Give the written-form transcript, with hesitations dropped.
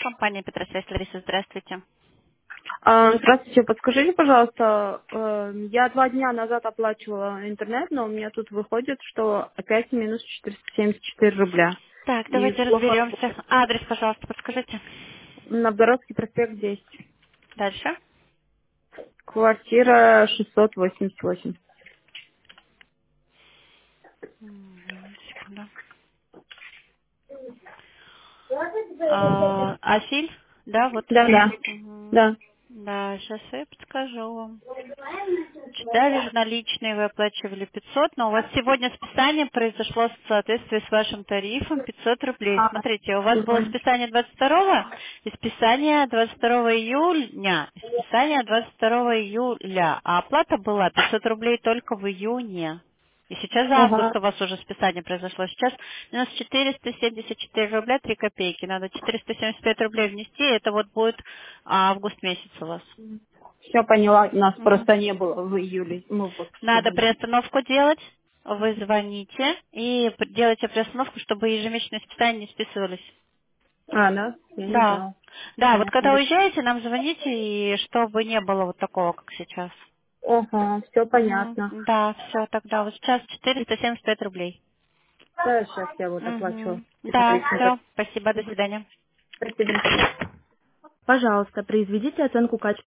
Компания Петросвязь, Лариса, здравствуйте. Здравствуйте, подскажите, пожалуйста, я 2 дня назад оплачивала интернет, но у меня тут выходит, что опять минус 474 рубля. Так, И давайте плохо разберемся. работает. Адрес, пожалуйста, подскажите. Новгородский проспект 10. Дальше. Квартира 688. Секунду. Асиль? Да, вот. Да, да. Мгм. Да. Да, сейчас я подскажу вам. Читали же наличные, вы оплачивали 500, но у вас сегодня списание произошло в соответствии с вашим тарифом 500 рублей. Смотрите, у вас было Мгм. списание 22 и списание 22 июня, и списание 22 июля, а оплата была 500 рублей только в июне. И сейчас за август Ага. у вас уже списание произошло. Сейчас минус 474 рубля 3 копейки. Надо 475 рублей внести, и это вот будет август месяц у вас. Все поняла, нас Мгм. просто не было в июле. Мы в отпуске Надо были. приостановку делать. Вы звоните и делайте приостановку, чтобы ежемесячные списания не списывались. Да? Я не Да. знала. Да, вот когда Хорошо. уезжаете, нам звоните, и чтобы не было вот такого, как сейчас. Ага, все Мгм. понятно. Да, все, тогда вот сейчас 475 рублей. Да, сейчас я вот оплачу. Мгм. Да, все. Спасибо, до Мгм. свидания. Спасибо. Пожалуйста, произведите оценку качества.